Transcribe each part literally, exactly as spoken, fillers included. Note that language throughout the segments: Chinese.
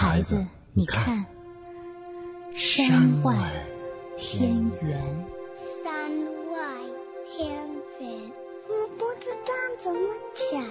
孩子，你看，山外天圆。 山外天圆，我不知道怎么讲。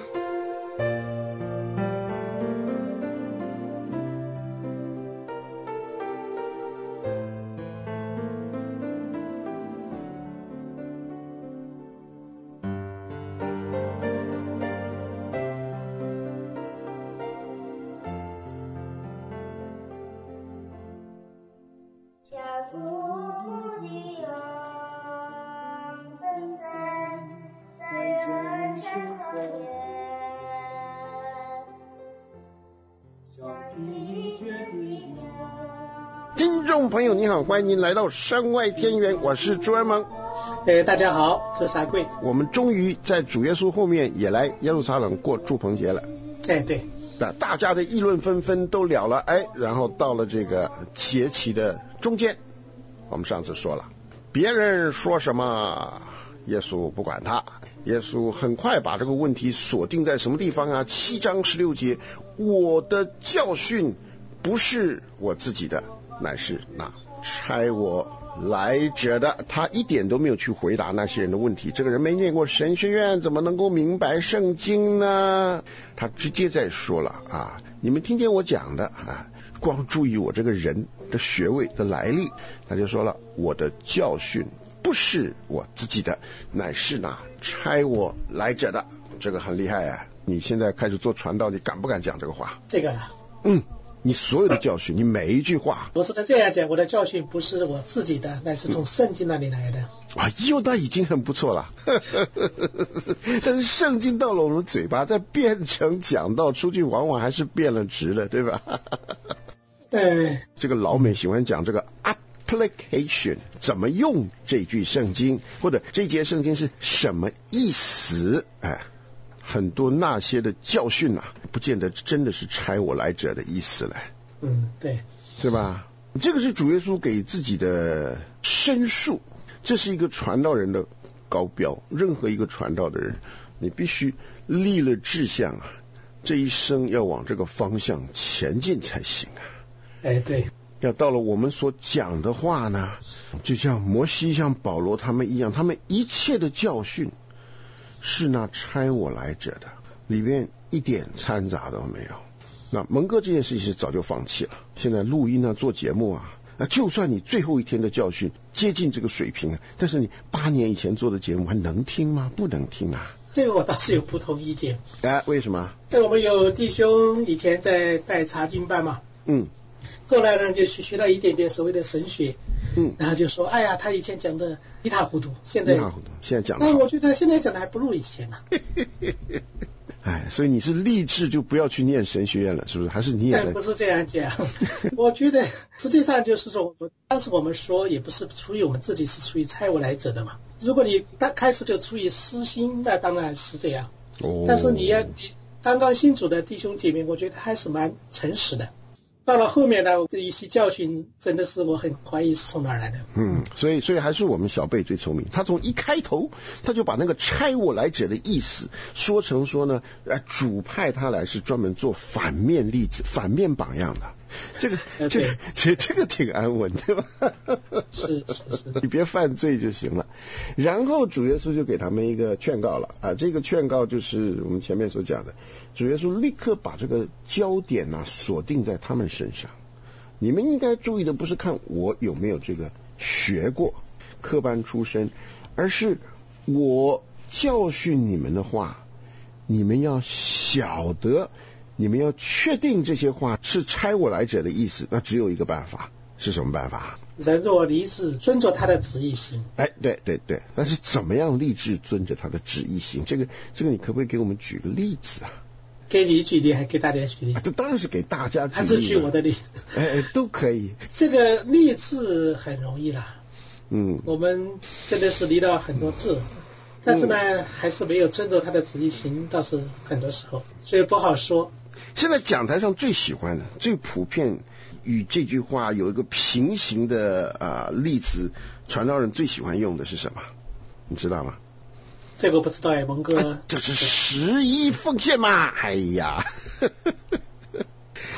听众朋友你好，欢迎您来到山外天圆，我是朱安蒙。 呃，大家好，这是阿贵。 我们终于在主耶稣后面也来耶路撒冷过祝棚节了。 哎，对。 那大家的议论纷纷都了了，哎，然后到了这个节期的中间，我们上次说了，别人说什么，耶稣不管他。耶稣很快把这个问题锁定在什么地方啊？七章十六节，我的教训不是我自己的，乃是那差我来者的。他一点都没有去回答那些人的问题，这个人没念过神学院，怎么能够明白圣经呢？他直接在说了啊，你们听见我讲的啊，光注意我这个人的学位的来历，他就说了，我的教训不是我自己的，乃是那差我来者的。这个很厉害啊！你现在开始做传道，你敢不敢讲这个话？ 这个啊， 嗯，你所有的教训，你每一句话， 我是这样讲，我的教训不是我自己的，乃是从圣经那里来的。 哎呦，那已经很不错了。但是圣经到了我们嘴巴，再变成讲道出去，往往还是变了质了，对吧？ 对。 这个老美喜欢讲这个 application， 怎么用这句圣经，或者这节圣经是什么意思？哎，很多那些的教训啊，不见得真的是差我来者的意思了。 嗯，对， 是吧？这个是主耶稣给自己的申述，这是一个传道人的高标。任何一个传道的人，你必须立了志向啊，这一生要往这个方向前进才行啊。 哎，对。 要到了我们所讲的话呢，就像摩西像保罗他们一样，他们一切的教训是那差我来者的，里面一点掺杂都没有。那蒙哥这件事情是早就放弃了，现在录音啊做节目啊，就算你最后一天的教训接近这个水平啊，但是你八年以前做的节目还能听吗？不能听啊。 这个我倒是有不同意见。 哎，为什么？ 这我们有弟兄以前在带查经班嘛， 嗯， 后来呢就学到一点点所谓的神学， 嗯， 然后就说，哎呀，他以前讲的一塌糊涂，现在一塌糊涂，现在讲的， 那我觉得现在讲的还不如以前呢。 哎，所以你是立志就不要去念神学院了，是不是？还是你也在？ 不是这样讲，我觉得实际上就是说，当时我们说也不是出于我们自己，是出于差我来者的嘛。如果你刚开始就出于私心，那当然是这样。 哦， 但是你要你刚刚信主的弟兄姐妹，我觉得还是蛮诚实的。到了后面呢，这一些教训真的是我很怀疑是从哪儿来的。 嗯，所以所以还是我们小贝最聪明，他从一开头他就把那个差我来者的意思说成说呢，呃，主派他来是专门做反面例子、反面榜样的。这个这个这这个挺安稳，对吧？ 是是是， 你别犯罪就行了。然后主耶稣就给他们一个劝告了啊，这个劝告就是我们前面所讲的，主耶稣立刻把这个焦点啊锁定在他们身上。你们应该注意的不是看我有没有这个学过科班出身，而是我教训你们的话，你们要晓得，你们要确定这些话是差我来者的意思，那只有一个办法，是什么办法？ 人若立志遵着他的旨意行。 哎，对对对，但是怎么样立志遵着他的旨意行？这个这个你可不可以给我们举个例子啊？ 给你举例还给大家举例？ 啊，这当然是给大家举例， 还是举我的例？ 哎，都可以。 这个立志很容易啦， 嗯， 我们真的是立了很多志，但是呢、嗯、还是没有遵着他的旨意行，倒是很多时候，所以不好说。 现在讲台上最喜欢的、最普遍与这句话有一个平行的啊、呃、例子，传道人最喜欢用的是什么？你知道吗？ 这个不知道哎，蒙哥。 啊，这是十一奉献嘛？哎呀，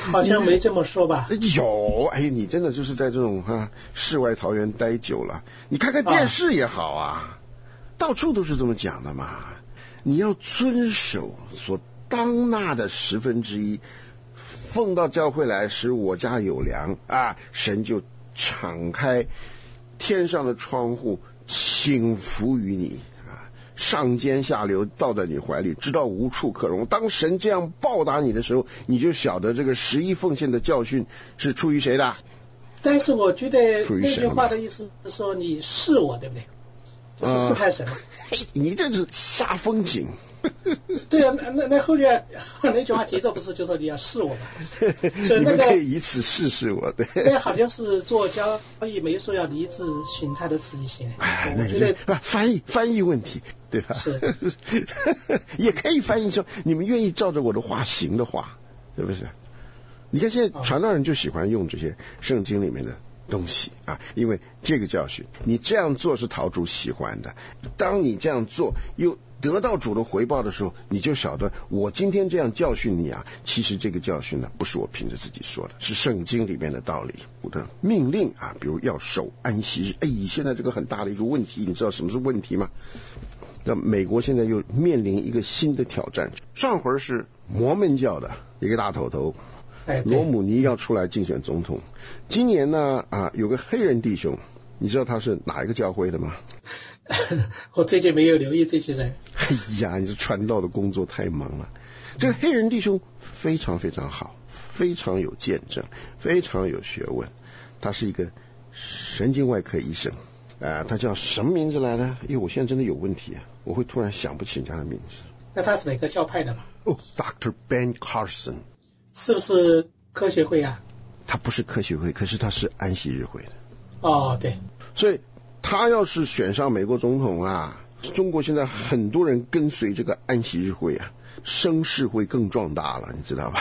好像没这么说吧？ 有，哎，你真的就是在这种哈世外桃源待久了，你看看电视也好啊，啊到处都是这么讲的嘛。你要遵守所当纳的十分之一，奉到教会来，使我家有粮啊，神就敞开天上的窗户，倾福于你啊，上尖下流倒在你怀里，直到无处可容。当神这样报答你的时候，你就晓得这个十一奉献的教训是出于谁的。 但是我觉得那句话的意思是说你是我，对不对？就是试探神。 呃、你这是煞风景。 对啊，那那后面那句话节奏不是就说你要试我吗？所以那个、 你们可以以此试试我。对， 那好像是做交易，没说要离志寻他的旨意行。 哎，那个不翻译翻译问题，对吧？ 是， 也可以翻译说你们愿意照着我的话行的话，是不是？你看现在传道人就喜欢用这些圣经里面的东西啊，因为这个教训，你这样做是讨主喜欢的。当你这样做又得到主的回报的时候，你就晓得我今天这样教训你啊，其实这个教训呢，不是我凭着自己说的，是圣经里面的道理，我的命令啊，比如要守安息日。哎，现在这个很大的一个问题，你知道什么是问题吗？那美国现在又面临一个新的挑战，上回是摩门教的一个大头头罗姆尼要出来竞选总统，今年呢啊有个黑人弟兄，你知道他是哪一个教会的吗？ 我最近没有留意这些人。 哎呀，你这传道的工作太忙了。这个黑人弟兄非常非常好，非常有见证，非常有学问。他是一个神经外科医生啊、呃，他叫什么名字来呢？因为我现在真的有问题啊，我会突然想不起人家的名字。 那他是哪个教派的吗？ 哦 ，Doctor Ben Carson。 是不是科学会啊？ 他不是科学会，可是他是安息日会的。 哦，对。 所以他要是选上美国总统啊，中国现在很多人跟随这个安息日会啊，声势会更壮大了，你知道吧？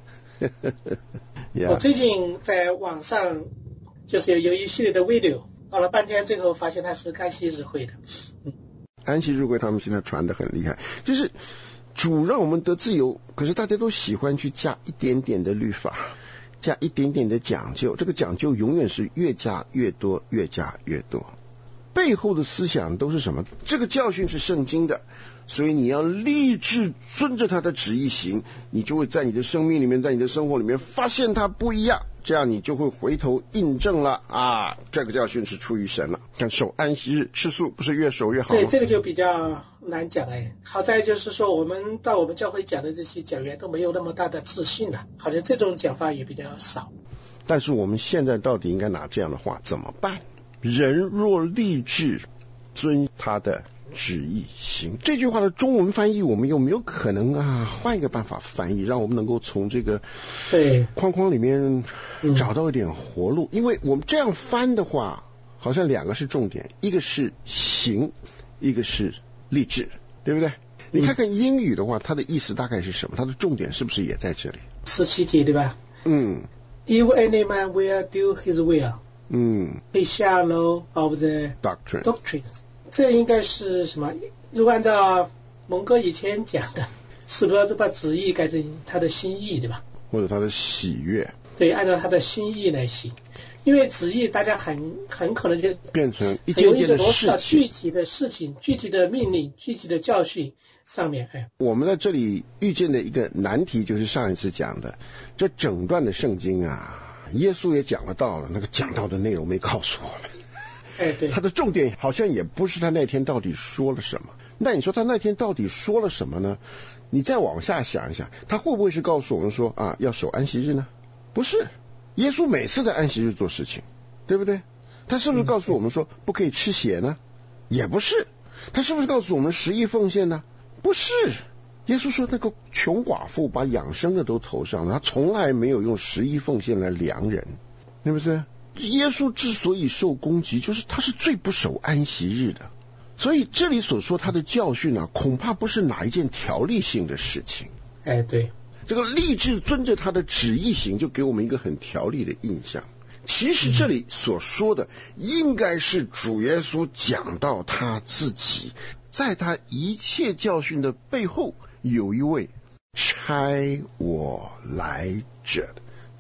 yeah. 我最近在网上就是有有一系列的 video， 搞了半天，最后发现他是安息日会的。嗯， 安息日会他们现在传得很厉害，就是主让我们得自由，可是大家都喜欢去加一点点的律法，加一点点的讲究，这个讲究永远是越加越多，越加越多。背后的思想都是什么？这个教训是圣经的，所以你要立志遵着他的旨意行，你就会在你的生命里面，在你的生活里面发现它不一样，这样你就会回头印证了啊，这个教训是出于神了。像守安息日吃素不是越守越好吗？ 对，这个就比较难讲哎。好在就是说我们到我们教会讲的这些讲员都没有那么大的自信了，好像这种讲法也比较少。 但是我们现在到底应该拿这样的话怎么办？人若立志遵他的旨意行，这句话的中文翻译我们有没有可能啊换一个办法翻译，让我们能够从这个对框框里面找到一点活路、嗯、因为我们这样翻的话好像两个是重点，一个是行，一个是立志，对不对？你看看英语的话，它的意思大概是什么？它的重点是不是也在这里？ 十七节对吧？ 嗯 If any man will do his will， 嗯 ，he shall know of the doctrine doctrines。这应该是什么？如果按照蒙哥以前讲的，是不是把旨意改成他的心意，对吧？ 或者他的喜悦？ 对，按照他的心意来行。因为旨意大家很很可能就变成一件件的事情， 具体的事情、具体的命令、具体的教训上面。哎，我们在这里遇见的一个难题就是上一次讲的，这整段的圣经啊，耶稣也讲了道了，那个讲道的内容没告诉我们。 哎，对， 他的重点好像也不是他那天到底说了什么。那你说他那天到底说了什么呢？你再往下想一想，他会不会是告诉我们说啊，要守安息日呢？不是。耶稣每次在安息日做事情，对不对？他是不是告诉我们说不可以吃血呢？也不是。他是不是告诉我们十亿奉献呢？不是。耶稣说那个穷寡妇把养生的都投上了，他从来没有用十亿奉献来量人，对不对？耶稣之所以受攻击，就是他是最不守安息日的。所以这里所说他的教训啊，恐怕不是哪一件条例性的事情。 哎，对。 这个立志遵着他的旨意行，就给我们一个很条例的印象。其实这里所说的应该是主耶稣讲到他自己，在他一切教训的背后有一位差我来者，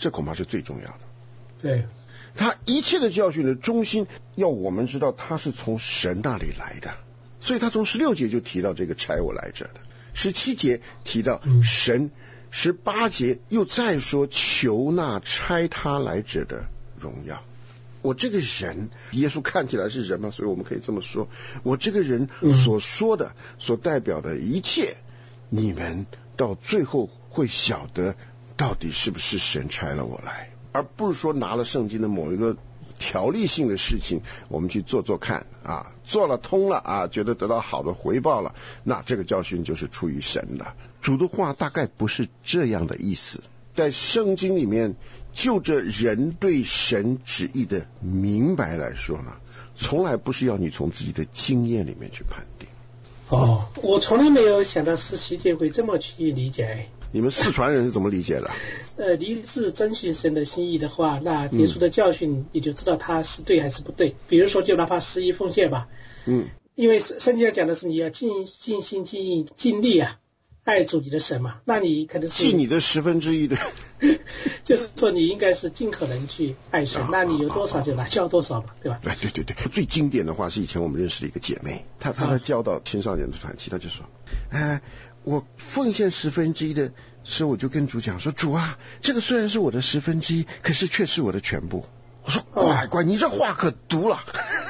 这恐怕是最重要的。 对， 他一切的教训的中心，要我们知道他是从神那里来的，所以他从十六节就提到这个差我来者的，十七节提到神，十八节又再说求那差他来者的荣耀。我这个人，耶稣看起来是人嘛，所以我们可以这么说，我这个人所说的、所代表的一切，你们到最后会晓得到底是不是神差了我来，而不是说拿了圣经的某一个条例性的事情我们去做做看啊，做了通了啊，觉得得到好的回报了，那这个教训就是出于神的。主的话大概不是这样的意思，在圣经里面就着人对神旨意的明白来说呢，从来不是要你从自己的经验里面去判定。 哦，我从来没有想到十七节会这么去理解。 你们四川人是怎么理解的？ 呃，立志遵循神的心意的话，那耶稣的教训你就知道他是对还是不对。嗯、比如说，就哪怕十一奉献吧，嗯，因为圣经上讲的是你要尽尽心尽意尽力啊，爱主你的神嘛，那你可能是尽你的十分之一的， 就是说你应该是尽可能去爱神，那你有多少就拿交多少嘛，对吧？ 哎，对对对，最经典的话是以前我们认识的一个姐妹，她她在教导青少年的团契，她就说，哎，我奉献十分之一的时候，我就跟主讲说，主啊，这个虽然是我的十分之一，可是却是我的全部。我说，乖乖，你这话可毒了。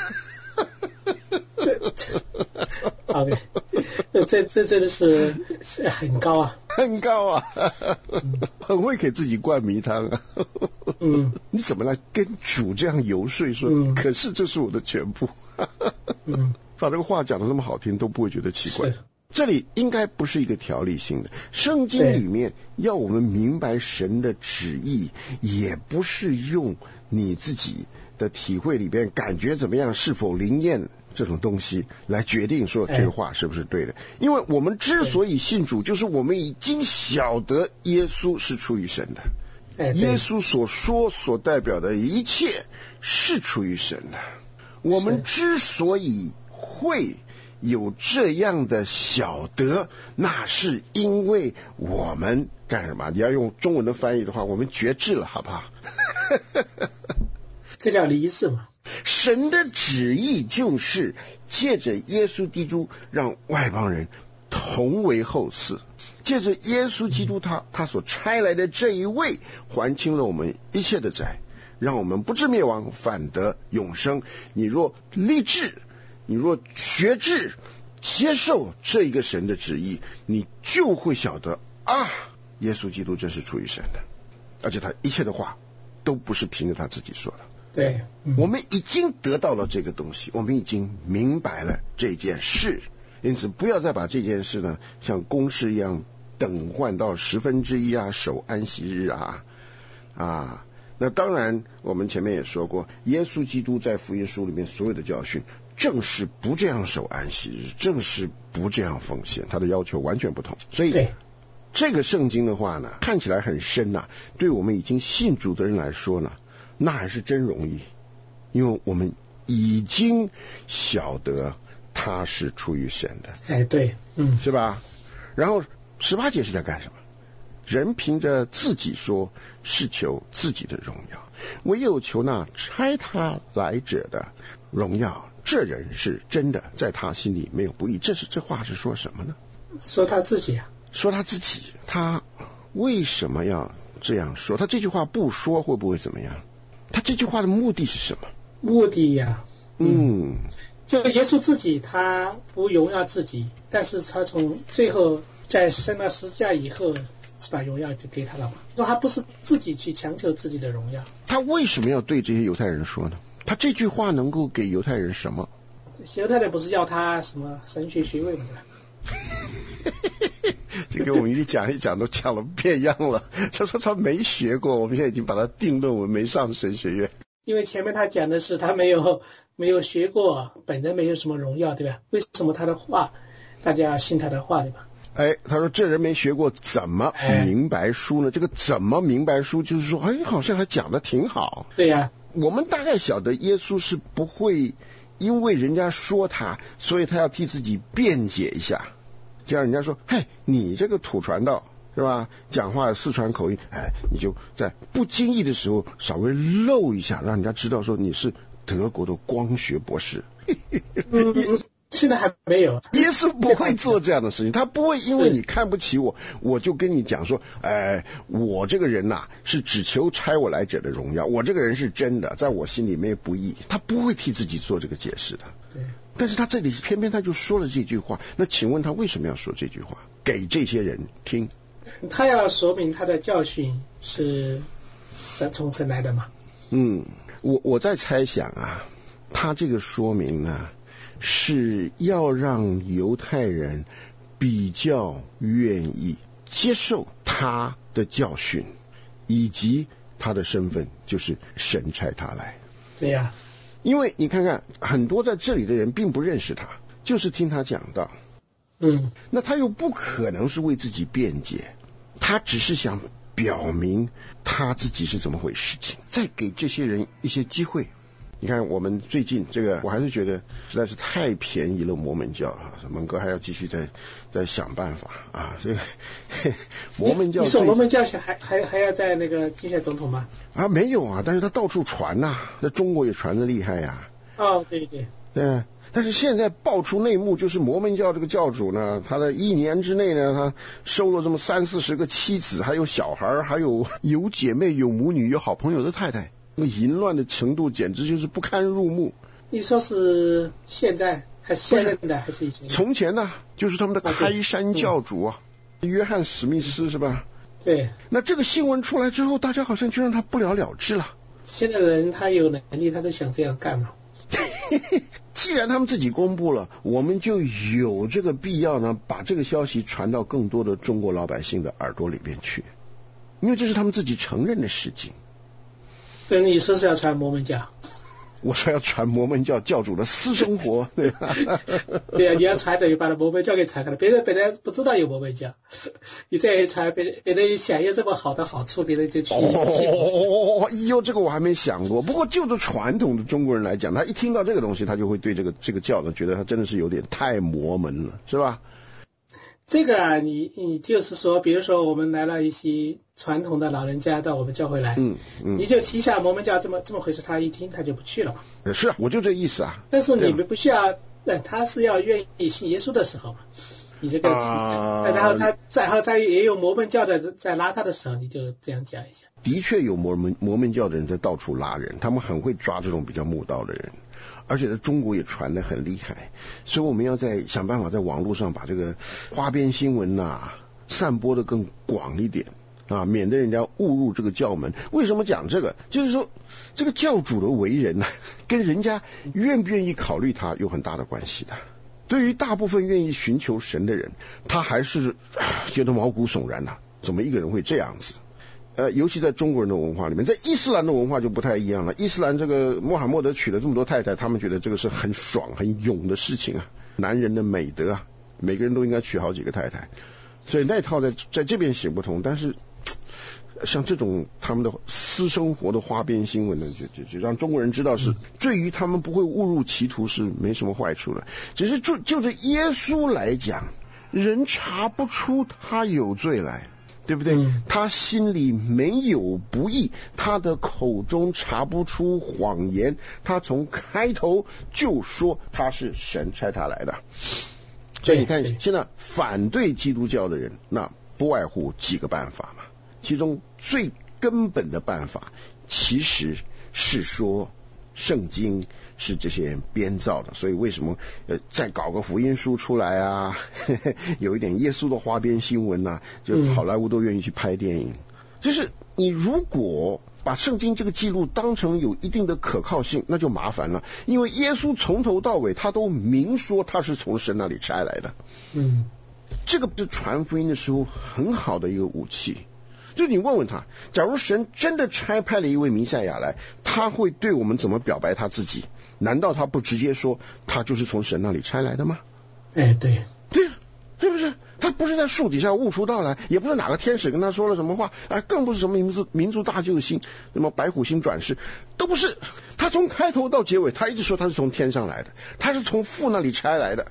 OK， 这这真的是很高啊， 很高啊，很会给自己灌迷汤啊。嗯，你怎么来跟主这样游说说？嗯、可是这是我的全部。嗯，把这个话讲得这么好听，都不会觉得奇怪。这里应该不是一个条例性的，圣经里面要我们明白神的旨意，也不是用你自己的体会里边感觉怎么样，是否灵验这种东西来决定说这个话是不是对的。因为我们之所以信主，就是我们已经晓得耶稣是出于神的，耶稣所说所代表的一切是出于神的。我们之所以会有这样的晓得，那是因为我们干什么？你要用中文的翻译的话，我们觉知了，好不好？ 这叫理智嘛。 神的旨意就是借着耶稣基督让外邦人同为后嗣，借着耶稣基督他他所差来的这一位，还清了我们一切的债，让我们不至灭亡，反得永生。你若立志，你若决志接受这一个神的旨意，你就会晓得啊，耶稣基督真是出于神的，而且他一切的话都不是凭着他自己说的。 对、嗯， 我们已经得到了这个东西，我们已经明白了这件事，因此不要再把这件事呢像公式一样等换到十分之一啊，守安息日啊啊。那当然我们前面也说过，耶稣基督在福音书里面所有的教训正是不这样守安息日，正是不这样奉献，他的要求完全不同。所以这个圣经的话呢，看起来很深呐、啊，对我们已经信主的人来说呢，那还是真容易，因为我们已经晓得他是出于神的。 哎，对，嗯， 是吧？然后十八节是在干什么？人凭着自己说是求自己的荣耀，唯有求那差他来者的荣耀，这人是真的，在他心里没有不义。这是这话是说什么呢？ 说他自己啊， 说他自己。他为什么要这样说？他这句话不说会不会怎么样？他这句话的目的是什么？ 目的呀、啊， 嗯， 就耶稣自己他不荣耀自己，但是他从最后在升了十架以后，是把荣耀就给他了嘛？说他不是自己去强求自己的荣耀。他为什么要对这些犹太人说呢？他这句话能够给犹太人什么？ 犹太人不是要他什么神学学位吗？ 这个我们一讲一讲都讲了变样了。他说他没学过，我们现在已经把他定论为没上神学院。 因为前面他讲的是他没有没有学过，本人没有什么荣耀，对吧？为什么他的话大家要信他的话，对吧？ 哎，他说这人没学过，怎么明白书呢？哎、这个怎么明白书，就是说，哎，好像还讲得挺好。 对呀、啊， 我们大概晓得耶稣是不会因为人家说他，所以他要替自己辩解一下，这样人家说，嘿，你这个土传道， 是吧？讲话四川口音，哎，你就在不经意的时候稍微露一下，让人家知道说你是德国的光学博士。 嗯，现在还没有。 耶稣不会做这样的事情，他不会因为你看不起我，我就跟你讲说，哎，我这个人呐、啊、是只求差我来者的荣耀，我这个人是真的，在我心里没有不义，他不会替自己做这个解释的。 对。 但是他这里偏偏他就说了这句话，那请问他为什么要说这句话给这些人听？ 他要说明他的教训是神从神来的嘛？ 嗯，我我在猜想啊，他这个说明呢，是要让犹太人比较愿意接受他的教训，以及他的身份就是神差他来。 对呀、啊。 因为你看看，很多在这里的人并不认识他，就是听他讲道。 嗯， 那他又不可能是为自己辩解，他只是想表明他自己是怎么回事情，再给这些人一些机会。你看我们最近这个，我还是觉得实在是太便宜了摩门教啊，蒙哥还要继续再再想办法啊。这个摩门教， 你说摩门教还还还要在那个竞选总统吗？ 啊，没有啊，但是他到处传呐、啊，在中国也传得厉害呀、 啊。哦，对对对。但是现在爆出内幕，就是摩门教这个教主呢，他在一年之内呢，他收了这么三四十个妻子，还有小孩，还有有姐妹、有母女、有好朋友的太太，那淫乱的程度简直就是不堪入目。 你说是现在还是现任的还是以前？ 从前呢，就是他们的开山教主啊，嗯、约翰史密斯是吧？ 对。 那这个新闻出来之后，大家好像就让他不了了之了。 现在的人他有能力，他都想这样干嘛？ 既然他们自己公布了，我们就有这个必要呢，把这个消息传到更多的中国老百姓的耳朵里边去，因为这是他们自己承认的事情。 对，你说是要传摩门教？ 我说要传摩门教教主的私生活，对吧？ 对啊，你要传等于把他摩门教给传开了，别人本来不知道有摩门教，你再一传，别人别人享有这么好的好处，别人就去。 哦，哎呦，这个我还没想过。不过就着传统的中国人来讲，他一听到这个东西，他就会对这个这个教呢，觉得他真的是有点太摩门了，是吧？ 这个啊，你你就是说，比如说我们来了一些传统的老人家到我们教会来， 嗯嗯， 你就提一下摩门教这么这么回事，他一听他就不去了嘛。 是啊，我就这意思啊。 但是你们不需要，那他是要愿意信耶稣的时候嘛，你就给他提一下，啊、然后他然后他也有摩门教的在拉他的时候，你就这样讲一下。 的确有摩门摩门教的人在到处拉人，他们很会抓这种比较慕道的人。而且在中国也传得很厉害，所以我们要在想办法在网络上把这个花边新闻呐、啊、散播的更广一点啊，免得人家误入这个教门。为什么讲这个？就是说这个教主的为人呢、啊，跟人家愿不愿意考虑他有很大的关系的。对于大部分愿意寻求神的人，他还是觉得毛骨悚然呐、啊，怎么一个人会这样子？呃，尤其在中国人的文化里面，在伊斯兰的文化就不太一样了。伊斯兰这个穆罕默德娶了这么多太太，他们觉得这个是很爽很勇的事情啊，男人的美德啊，每个人都应该娶好几个太太，所以那套在在这边行不通。但是像这种他们的私生活的花边新闻呢，就就就让中国人知道是对于他们不会误入歧途是没什么坏处的。只是就就着耶稣来讲，人查不出他有罪来。对不对、嗯、他心里没有不义，他的口中查不出谎言，他从开头就说他是神差他来的。所以你看现在反对基督教的人，那不外乎几个办法嘛，其中最根本的办法其实是说圣经是这些人编造的，所以为什么呃再搞个福音书出来啊，呵呵有一点耶稣的花边新闻啊，就好莱坞都愿意去拍电影、嗯、就是你如果把圣经这个记录当成有一定的可靠性，那就麻烦了，因为耶稣从头到尾他都明说他是从神那里差来的。 嗯， 这个是传福音的时候很好的一个武器。就你问问他，假如神真的差派了一位弥赛亚来，他会对我们怎么表白他自己？难道他不直接说他就是从神那里差来的吗？ 哎，对对，是不是？他不是在树底下悟出道来，也不是哪个天使跟他说了什么话，哎，更不是什么民族民族大救星，什么白虎星转世，都不是。他从开头到结尾，他一直说他是从天上来的，他是从父那里差来的。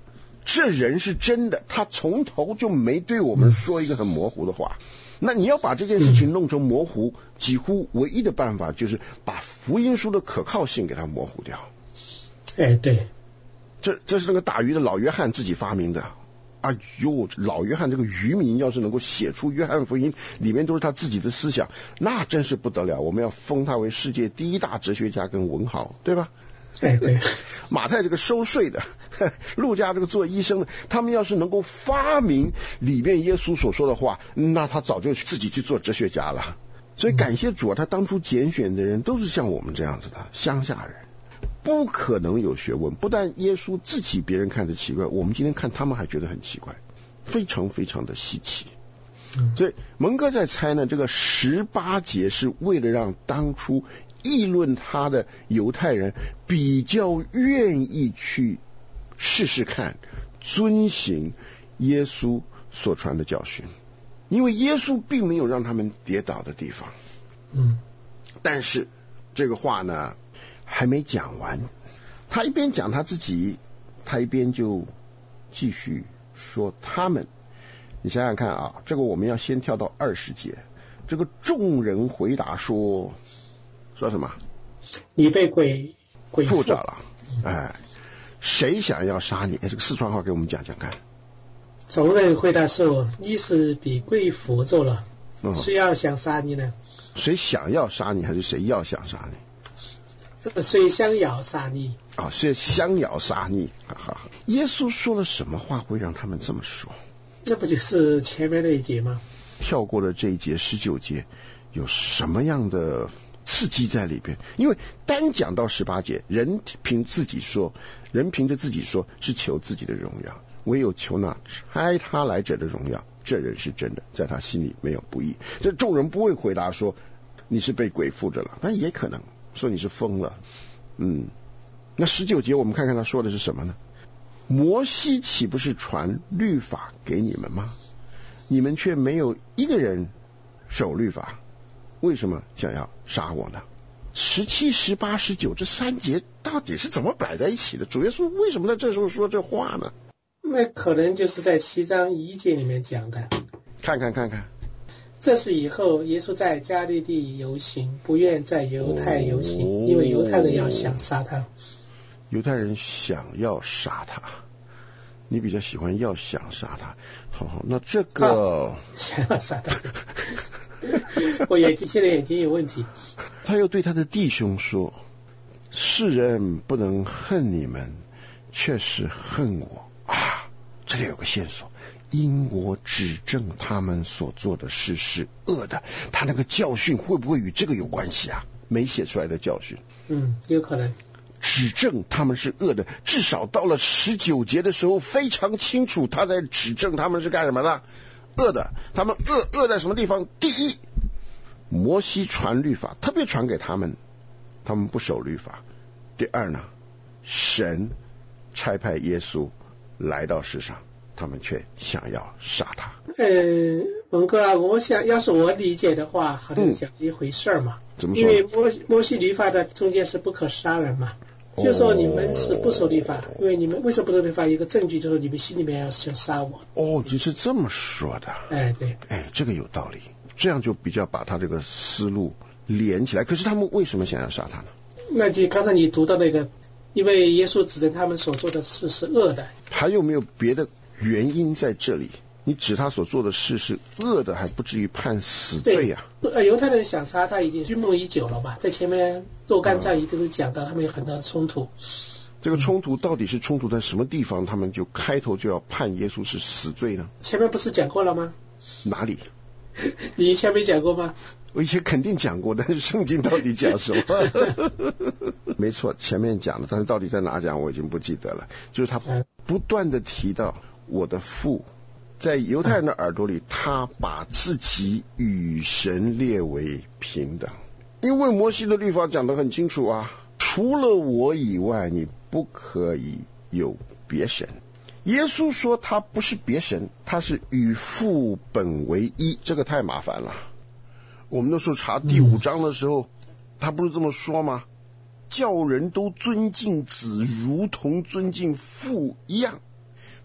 这人是真的，他从头就没对我们说一个很模糊的话。那你要把这件事情弄成模糊，几乎唯一的办法就是把福音书的可靠性给它模糊掉。 哎，对， 这这是那个打鱼的老约翰自己发明的。哎呦，老约翰这个渔民要是能够写出约翰福音，里面都是他自己的思想，那真是不得了，我们要封他为世界第一大哲学家跟文豪，对吧？ 哎，对。 马太这个收税的，路加这个做医生的，他们要是能够发明里面耶稣所说的话，那他早就自己去做哲学家了。所以感谢主啊，他当初拣选的人都是像我们这样子的乡下人，不可能有学问。不但耶稣自己别人看着奇怪，我们今天看他们还觉得很奇怪，非常非常的稀奇。所以蒙哥在猜呢，这个十八节是为了让当初议论他的犹太人比较愿意去试试看遵行耶稣所传的教训，因为耶稣并没有让他们跌倒的地方。 嗯， 但是这个话呢还没讲完，他一边讲他自己，他一边就继续说他们。你想想看啊，这个我们要先跳到二十节，这个众人回答说说什么？ 你被鬼鬼附着了。哎，谁想要杀你？哎，这个四川话给我们讲讲看。 众人回答说：“你是被鬼附着了， 嗯、 谁要想杀你呢？” 谁想要杀你，还是谁要想杀你？ 这个谁想要杀你？ 啊、哦，是想要杀你。哈哈，耶稣说了什么话会让他们这么说？ 那不就是前面那一节吗？ 跳过了这一节十九节，有什么样的刺激在里边？因为单讲到十八节，人凭自己说，人凭着自己说是求自己的荣耀，唯有求那差他来者的荣耀，这人是真的，在他心里没有不义。这众人不会回答说你是被鬼附着了，但也可能说你是疯了。嗯，那十九节我们看看他说的是什么呢？摩西岂不是传律法给你们吗？你们却没有一个人守律法，为什么想要杀我呢？十七、十八、十九这三节到底是怎么摆在一起的？主耶稣为什么在这时候说这话呢？ 那可能就是在七章一节里面讲的。 看看看看， 这是以后耶稣在加利利游行，不愿在犹太游行， 哦、 因为犹太人要想杀他。 犹太人想要杀他，你比较喜欢要想杀他。好好，那这个、 啊、想要杀他，我眼睛现在眼睛有问题。 他又对他的弟兄说：世人不能恨你们，却是恨我啊！这里有个线索，因我指证他们所做的事是恶的。他那个教训会不会与这个有关系啊？没写出来的教训， 嗯，有可能。 指证他们是恶的，至少到了十九节的时候非常清楚，他在指证他们是干什么的？恶的。他们恶恶在什么地方？第一，摩西传律法，特别传给他们，他们不守律法。第二呢，神差派耶稣来到世上，他们却想要杀他。 呃，文哥啊，我想要是我理解的话，好像讲一回事嘛。 嗯、怎么说？ 因为摩摩西律法的中间是不可杀人嘛。就说你们是不守律法，哦、因为你们为什么不守律法？一个证据就是你们心里面要想杀我。 哦，你是这么说的。 哎，对， 哎，这个有道理，这样就比较把他这个思路连起来。可是他们为什么想要杀他呢？ 那就刚才你读到那个，因为耶稣指证他们所做的事是恶的。 还有没有别的原因在这里？你指他所做的事是恶的，还不至于判死罪啊？ 呃，犹太人想杀他已经蓄谋已久了吧？在前面若干章也都是讲到他们有很大的冲突。 这个冲突到底是冲突在什么地方？他们就开头就要判耶稣是死罪呢？ 前面不是讲过了吗？ 哪里？ 你以前没讲过吗？ 我以前肯定讲过，但是圣经到底讲什么？没错，前面讲了，但是到底在哪讲我已经不记得了。就是他不断的提到我的父。在犹太人的耳朵里，他把自己与神列为平等，因为摩西的律法讲得很清楚啊，除了我以外，你不可以有别神。耶稣说他不是别神，他是与父本为一，这个太麻烦了。我们那时候查第五章的时候，嗯、他不是这么说吗？叫人都尊敬子，如同尊敬父一样。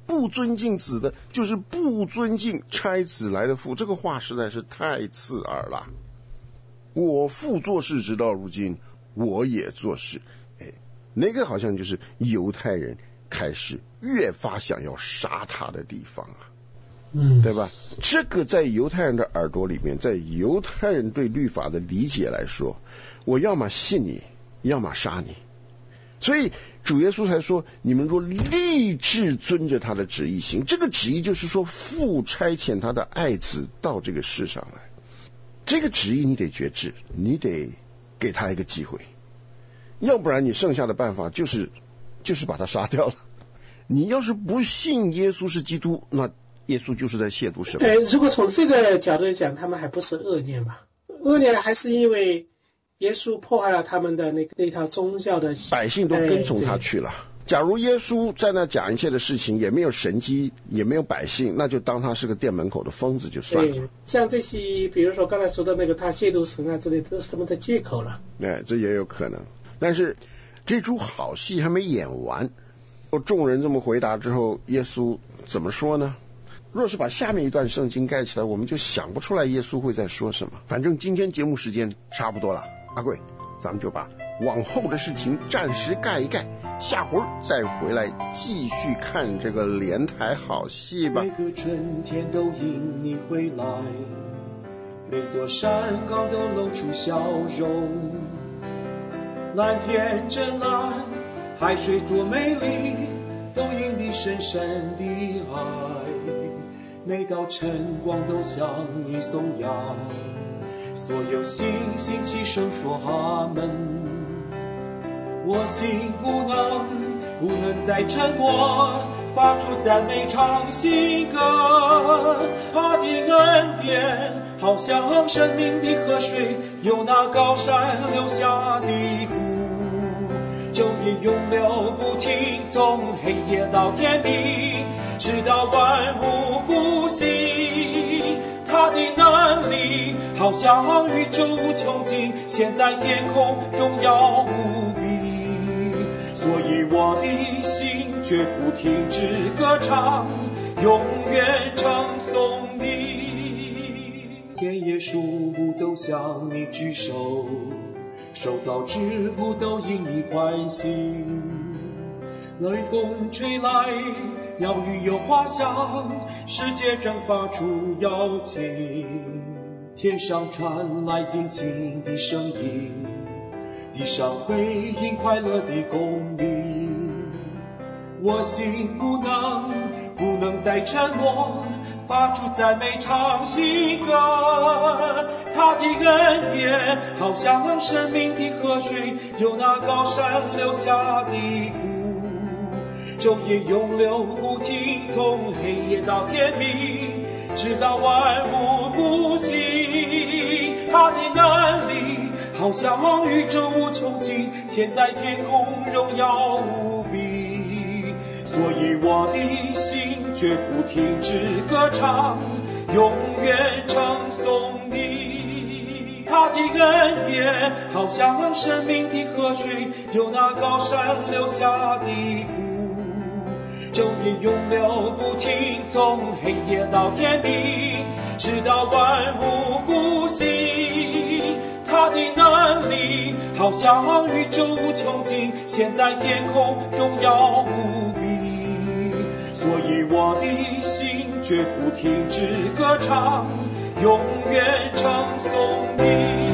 不尊敬子的，就是不尊敬差子来的父。这个话实在是太刺耳了。我父做事直到如今，我也做事。哎，那个好像就是犹太人开始越发想要杀他的地方啊，嗯，对吧？这个在犹太人的耳朵里面，在犹太人对律法的理解来说，我要么信你，要么杀你。所以主耶稣才说，你们若立志遵着他的旨意行，这个旨意就是说父差遣他的爱子到这个世上来，这个旨意你得觉知，你得给他一个机会，要不然你剩下的办法就是就是把他杀掉了。你要是不信耶稣是基督，那耶稣就是在亵渎什么？ 呃，如果从这个角度讲，他们还不是恶念吧？恶念还是因为耶稣破坏了他们的那个那套宗教的， 百姓都跟从他去了。假如耶稣在那讲一切的事情，也没有神迹，也没有百姓，那就当他是个店门口的疯子就算了。 对，像这些，比如说刚才说的那个他亵渎神啊之类的，都是他们的借口了。 哎，这也有可能。但是这出好戏还没演完，众人这么回答之后，耶稣怎么说呢？若是把下面一段圣经盖起来，我们就想不出来耶稣会在说什么。反正今天节目时间差不多了，阿贵，咱们就把往后的事情暂时盖一盖，下回再回来继续看这个连台好戏吧。 每个春天都因你回来，每座山岗都露出笑容，蓝天真蓝，海水多美丽，都因你深深的爱。每道晨光都向你颂扬，所有星星齐声说阿门。我心不能不能再沉默，发出赞美唱新歌。他的恩典好像生命的河水，由那高山流下的湖，昼夜永流不停，从黑夜到天明，直到万物复兴。他的能力好像宇宙无穷尽，现在天空荣耀无比，所以我的心绝不停止歌唱，永远称颂你。田野树木都向你举手，受造之物都因你欢喜。雷风吹来，鸟语有花香，世界正发出邀请。天上传来静静的声音，地上回应快乐的公鸣。我心不能不能再沉默，发出赞美唱新歌。他的恩典好像生命的河水，由那高山流下的湖，昼夜永流不停，从黑夜到天明，直到万物复兴。他的能力好像宇宙无穷尽，现在天空荣耀无比，所以我的心绝不停止歌唱，永远称颂你。他的恩典好像生命的河水，由那高山流下的湖，昼夜永流不停，从黑夜到天明，直到万物复兴。他的能力好像宇宙无穷尽，现在天空荣耀无比，所以我的心绝不停止歌唱，永远称颂你。